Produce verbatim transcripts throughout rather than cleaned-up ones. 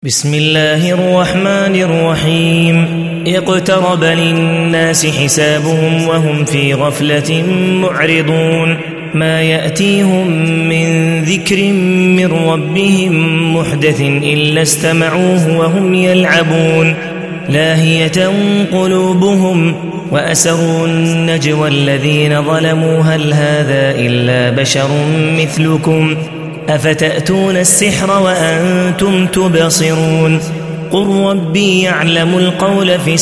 بسم الله الرحمن الرحيم اقترب للناس حسابهم وهم في غفلة معرضون ما يأتيهم من ذكر من ربهم محدث إلا استمعوه وهم يلعبون لاهية قلوبهم وأسروا النجوى الذين ظلموا هل هذا إلا بشر مثلكم أفتأتون السحر وأنتم تبصرون قل ربي يعلم القول في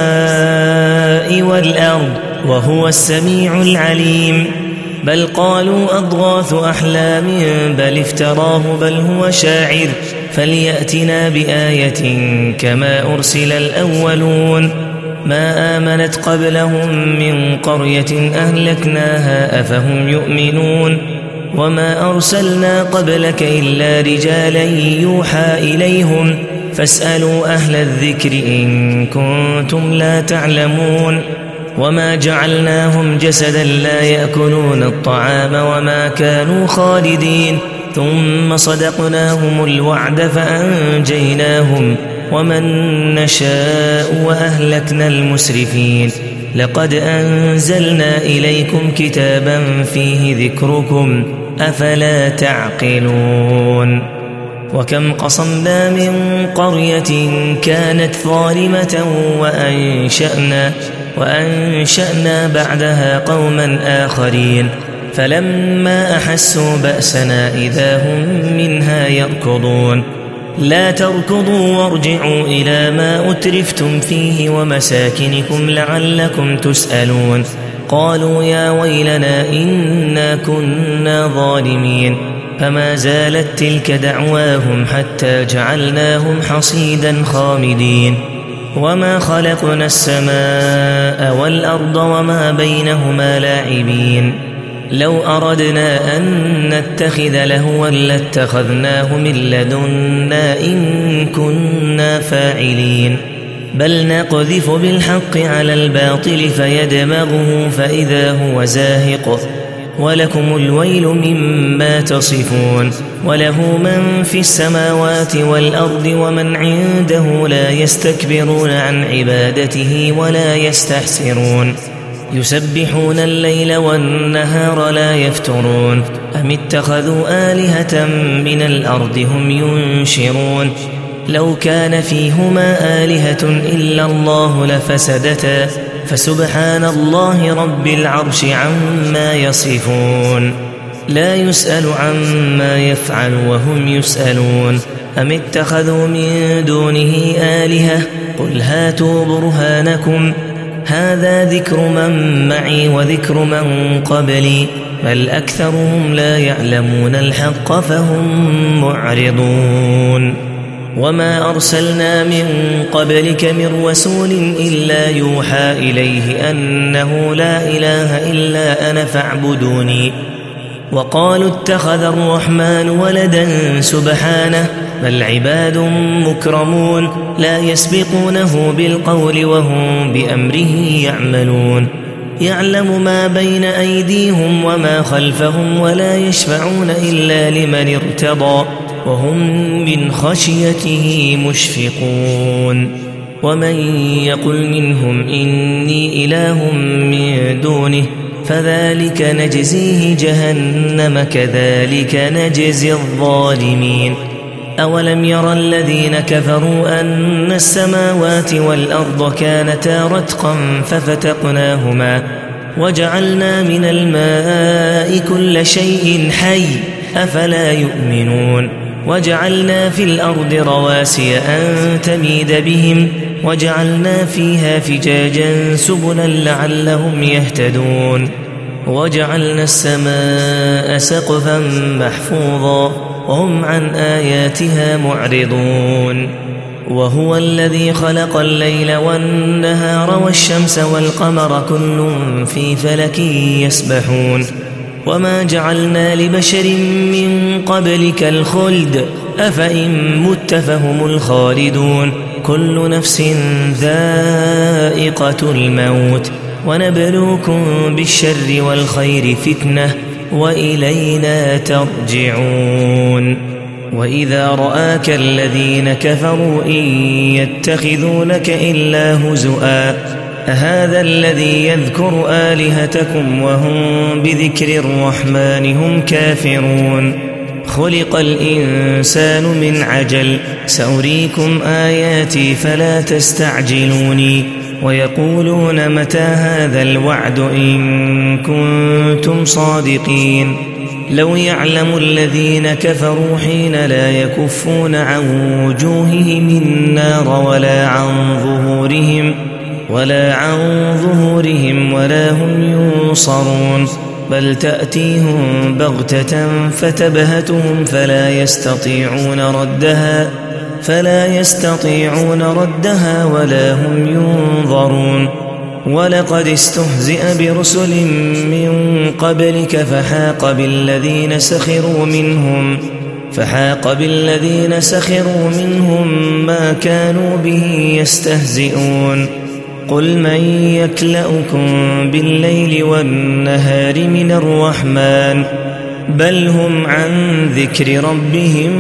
السماء والأرض وهو السميع العليم بل قالوا أضغاث أحلام بل افتراه بل هو شاعر فليأتنا بآية كما أرسل الأولون ما آمنت قبلهم من قرية أهلكناها أفهم يؤمنون وما أرسلنا قبلك إلا رجالا يوحى إليهم فاسألوا أهل الذكر إن كنتم لا تعلمون وما جعلناهم جسدا لا يأكلون الطعام وما كانوا خالدين ثم صدقناهم الوعد فأنجيناهم ومن نشاء وأهلكنا المسرفين لقد أنزلنا إليكم كتابا فيه ذكركم أفلا تعقلون وكم قصمنا من قرية كانت ظالمة وأنشأنا, وأنشأنا بعدها قوما آخرين فلما أحسوا بأسنا إذا هم منها يركضون لا تركضوا وارجعوا إلى ما أترفتم فيه ومساكنكم لعلكم تسألون قالوا يا ويلنا إنا كنا ظالمين فما زالت تلك دعواهم حتى جعلناهم حصيدا خامدين وما خلقنا السماء والأرض وما بينهما لاعبين لو أردنا أن نتخذ لهوا لاتخذناه من لدنا إن كنا فاعلين بل نقذف بالحق على الباطل فيدمغه فإذا هو زاهق ولكم الويل مما تصفون وله من في السماوات والأرض ومن عنده لا يستكبرون عن عبادته ولا يستحسرون يسبحون الليل والنهار لا يفترون أم اتخذوا آلهة من الأرض هم ينشرون لو كان فيهما آلهة إلا الله لفسدتا فسبحان الله رب العرش عما يصفون لا يسأل عما يفعل وهم يسألون أم اتخذوا من دونه آلهة قل هاتوا برهانكم هذا ذكر من معي وذكر من قبلي بل أكثرهم لا يعلمون الحق فهم معرضون وما أرسلنا من قبلك من رسول إلا يوحى إليه أنه لا إله إلا أنا فاعبدوني وقالوا اتخذ الرحمن ولدا سبحانه بل عباد مكرمون لا يسبقونه بالقول وهم بأمره يعملون يعلم ما بين أيديهم وما خلفهم ولا يشفعون إلا لمن ارتضى وهم من خشيته مشفقون ومن يقل منهم إني إله من دونه فذلك نجزيه جهنم كذلك نجزي الظالمين أولم يرى الذين كفروا أن السماوات والأرض كانتا رتقا ففتقناهما وجعلنا من الماء كل شيء حي أفلا يؤمنون وجعلنا في الأرض رواسي أن تميد بهم وجعلنا فيها فجاجا سبلا لعلهم يهتدون وجعلنا السماء سقفا محفوظا وهم عن آياتها معرضون وهو الذي خلق الليل والنهار والشمس والقمر كل في فلك يسبحون وما جعلنا لبشر من قبلك الخلد أفإن مت فهم الخالدون كل نفس ذائقة الموت ونبلوكم بالشر والخير فتنة وإلينا ترجعون وإذا رآك الذين كفروا إن يتخذونك إلا هزؤا أهذا الذي يذكر آلهتكم وهم بذكر الرحمن هم كافرون خلق الإنسان من عجل سأريكم آياتي فلا تستعجلوني ويقولون متى هذا الوعد إن كنتم صادقين لو يعلم الذين كفروا حين لا يكفون عن وجوههم النار ولا عن ظهورهم ولا عن ظهورهم ولا هم ينصرون بل تأتيهم بغتة فتبهتهم فلا يستطيعون ردها فلا يستطيعون ردها ولا هم ينظرون ولقد استهزئ برسل من قبلك فحاق بالذين سخروا منهم فحاق بالذين سخروا منهم ما كانوا به يستهزئون قل من يكلؤكم بالليل والنهار من الرحمن بل هم عن ذكر ربهم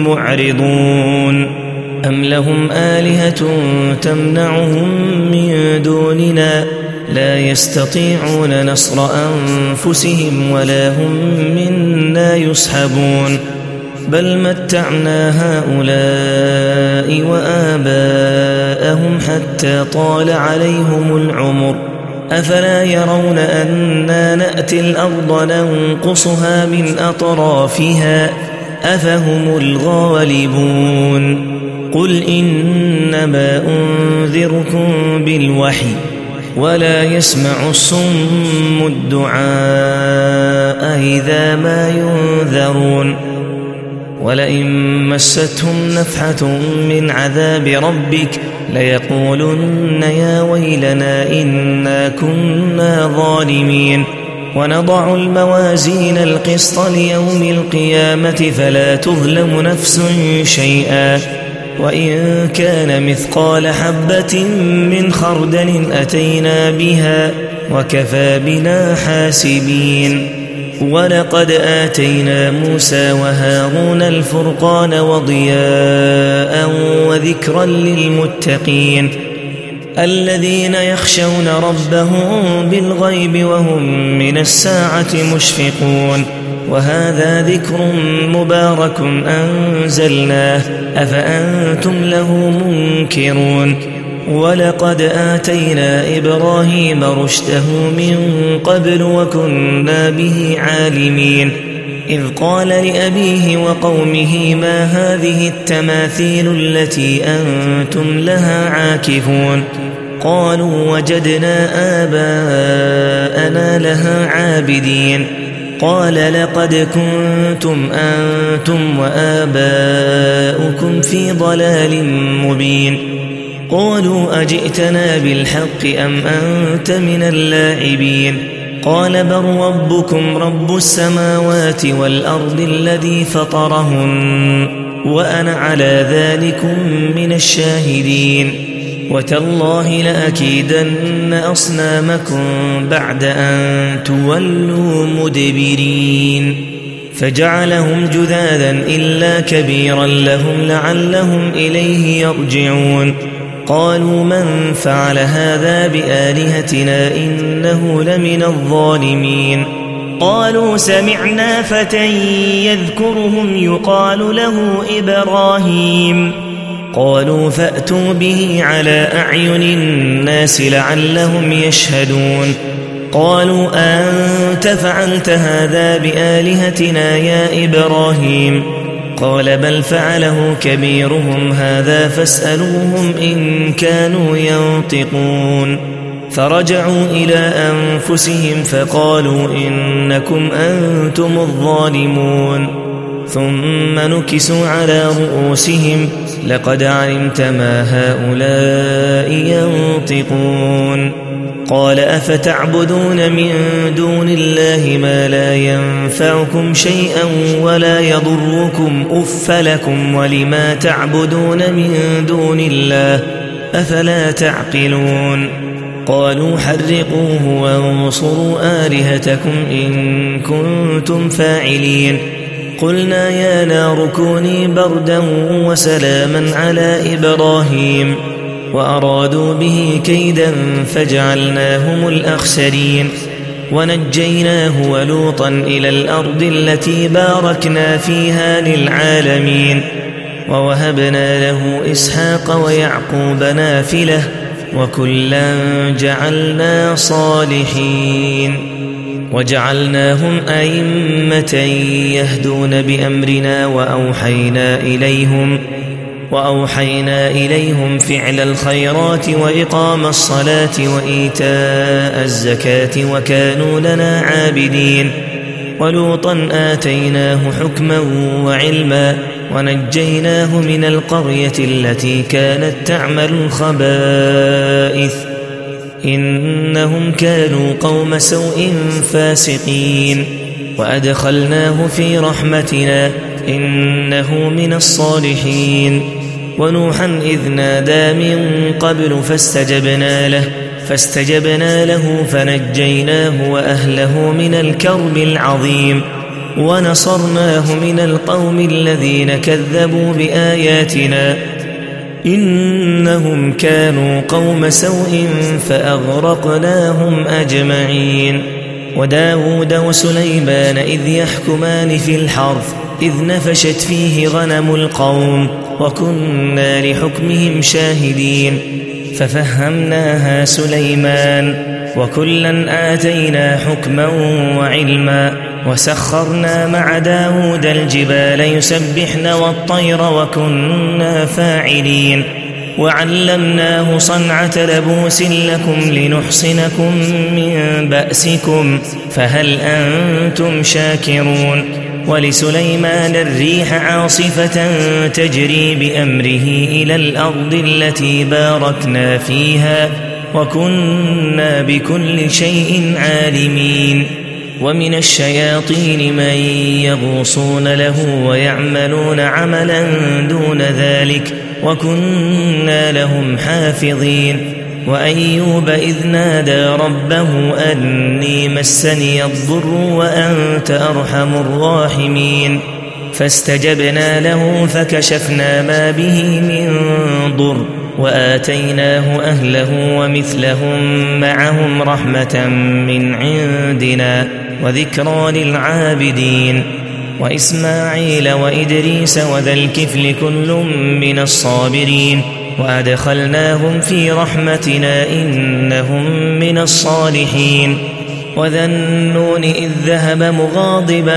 معرضون أم لهم آلهة تمنعهم من دوننا لا يستطيعون نصر أنفسهم ولا هم منا يسحبون بل متعنا هؤلاء وآباءهم حتى طال عليهم العمر أفلا يرون أنا نأتي الأرض ننقصها من أطرافها أفهم الغالبون قل إنما أنذركم بالوحي ولا يسمع الصم الدعاء إذا ما ينذرون ولئن مستهم نفحة من عذاب ربك ليقولن يا ويلنا إنا كنا ظالمين ونضع الموازين القسط ليوم القيامة فلا تظلم نفس شيئا وإن كان مثقال حبة من خردل أتينا بها وكفى بنا حاسبين ولقد آتينا موسى وهارون الفرقان وضياء وذكرا للمتقين الذين يخشون ربهم بالغيب وهم من الساعة مشفقون وهذا ذكر مبارك أنزلناه أفأنتم له منكرون ولقد آتينا إبراهيم رشده من قبل وكنا به عالمين إذ قال لأبيه وقومه ما هذه التماثيل التي أنتم لها عاكفون قالوا وجدنا آباءنا لها عابدين قال لقد كنتم أنتم وآباؤكم في ضلال مبين قالوا أجئتنا بالحق أم أنت من اللاعبين قال بل ربكم رب السماوات والأرض الذي فطرهن وأنا على ذلكم من الشاهدين وتالله لأكيدن أصنامكم بعد أن تولوا مدبرين فجعلهم جذاذا إلا كبيرا لهم لعلهم إليه يرجعون قالوا من فعل هذا بآلهتنا إنه لمن الظالمين قالوا سمعنا فتى يذكرهم يقال له إبراهيم قالوا فأتوا به على أعين الناس لعلهم يشهدون قالوا أنت فعلت هذا بآلهتنا يا إبراهيم قال بل فعله كبيرهم هذا فاسألوهم إن كانوا ينطقون فرجعوا إلى أنفسهم فقالوا إنكم أنتم الظالمون ثم نكسوا على رؤوسهم لقد علمت ما هؤلاء ينطقون قال أفتعبدون من دون الله ما لا ينفعكم شيئا ولا يضركم أف لكم ولما تعبدون من دون الله أفلا تعقلون قالوا حرقوه وانصروا آلهتكم إن كنتم فاعلين قلنا يا نار كوني بردا وسلاما على إبراهيم وأرادوا به كيدا فجعلناهم الأخسرين ونجيناه ولوطا إلى الأرض التي باركنا فيها للعالمين ووهبنا له إسحاق ويعقوب نافلة وكلا جعلنا صالحين وجعلناهم أئمة يهدون بأمرنا وأوحينا إليهم وأوحينا إليهم فعل الخيرات وإقام الصلاة وإيتاء الزكاة وكانوا لنا عابدين ولوطا آتيناه حكما وعلما ونجيناه من القرية التي كانت تعمل الخبائث إنهم كانوا قوم سوء فاسقين وأدخلناه في رحمتنا إنه من الصالحين ونوحا إذ نادى من قبل فاستجبنا له فاستجبنا له فنجيناه وأهله من الكرب العظيم ونصرناه من القوم الذين كذبوا بآياتنا إنهم كانوا قوم سوء فأغرقناهم أجمعين وداود وسليمان إذ يحكمان في الحرث إذ نفشت فيه غنم القوم وكنا لحكمهم شاهدين ففهمناها سليمان وكلا آتينا حكما وعلما وسخرنا مع داود الجبال يسبحن والطير وكنا فاعلين وعلمناه صنعة لبوس لكم لنحصنكم من بأسكم فهل أنتم شاكرون ولسليمان الريح عاصفة تجري بأمره إلى الأرض التي باركنا فيها وكنا بكل شيء عالمين ومن الشياطين من يغوصون له ويعملون عملا دون ذلك وكنا لهم حافظين وأيوب إذ نادى ربه أني مسني الضر وأنت أرحم الراحمين فاستجبنا له فكشفنا ما به من ضر وآتيناه أهله ومثلهم معهم رحمة من عندنا وذكرى للعابدين وإسماعيل وإدريس وذا الكفل كل من الصابرين وأدخلناهم في رحمتنا إنهم من الصالحين وذا النون إذ ذهب مغاضبا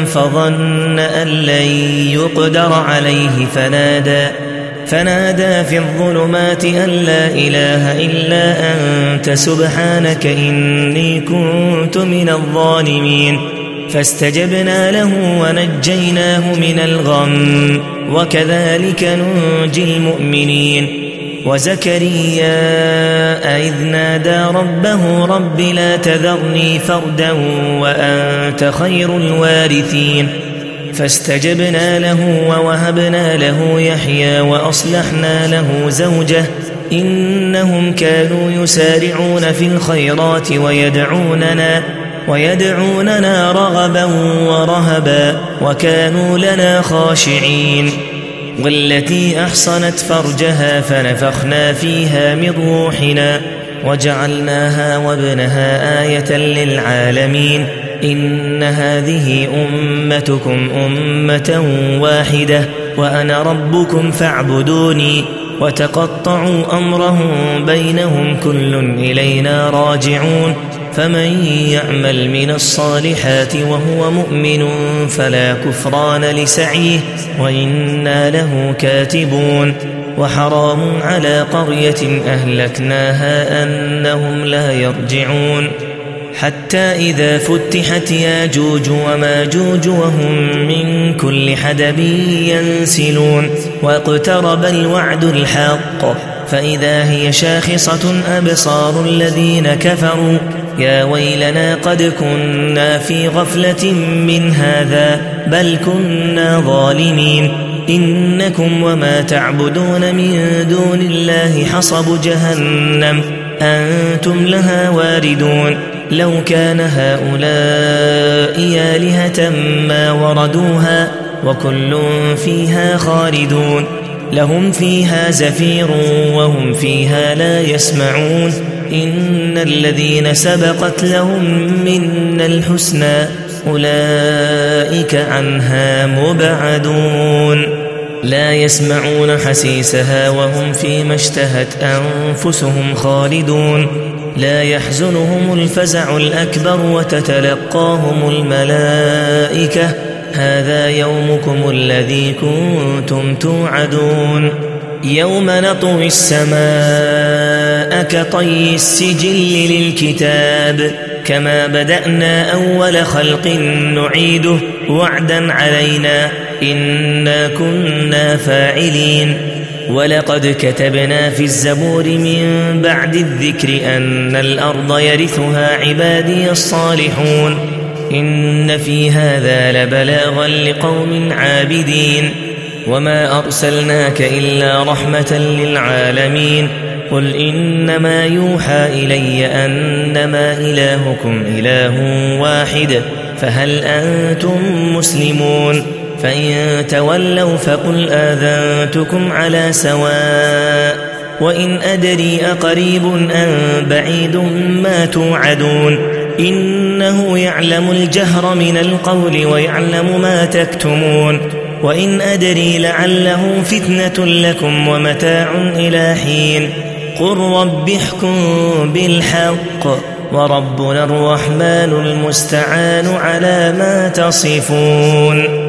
فظن أن لن يقدر عليه فنادى فنادى في الظلمات أن لا إله إلا أنت سبحانك إني كنت من الظالمين فاستجبنا له ونجيناه من الغم وكذلك ننجي المؤمنين وزكريا إذ نادى ربه رب لا تذرني فردا وأنت خير الوارثين فاستجبنا له ووهبنا له يحيى وأصلحنا له زوجه إنهم كانوا يسارعون في الخيرات ويدعوننا ويدعوننا رغبا ورهبا وكانوا لنا خاشعين والتي أحصنت فرجها فنفخنا فيها من روحنا وجعلناها وابنها آية للعالمين إن هذه أمتكم أمة واحدة وأنا ربكم فاعبدوني وتقطعوا أمرهم بينهم كل إلينا راجعون فمن يعمل من الصالحات وهو مؤمن فلا كفران لسعيه وإنا له كاتبون وحرام على قرية أهلكناها أنهم لا يرجعون حتى إذا فتحت ياجوج وماجوج وهم من كل حدب ينسلون واقترب الوعد الحق فإذا هي شاخصة أبصار الذين كفروا يا ويلنا قد كنا في غفلة من هذا بل كنا ظالمين إنكم وما تعبدون من دون الله حصب جهنم أنتم لها واردون لو كان هؤلاء آلهة ما وردوها وكل فيها خالدون لهم فيها زفير وهم فيها لا يسمعون إن الذين سبقت لهم منا الحسنى أولئك عنها مبعدون لا يسمعون حسيسها وهم فيما اشتهت أنفسهم خالدون لا يحزنهم الفزع الأكبر وتتلقاهم الملائكة هذا يومكم الذي كنتم توعدون يوم نطوي السماء كطي السجل للكتاب كما بدأنا أول خلق نعيده وعدا علينا إنا كنا فاعلين ولقد كتبنا في الزبور من بعد الذكر أن الأرض يرثها عبادي الصالحون إن في هذا لبلاغا لقوم عابدين وما أرسلناك إلا رحمة للعالمين قل إنما يوحى إلي أنما إلهكم إله واحد فهل أنتم مسلمون فإن تولوا فقل آذنتكم على سواء وإن أدري أقريب أم بعيد ما توعدون إنه يعلم الجهر من القول ويعلم ما تكتمون وإن أدري لعله فتنة لكم ومتاع إلى حين قل رب احكم بالحق وربنا الرحمن المستعان على ما تصفون.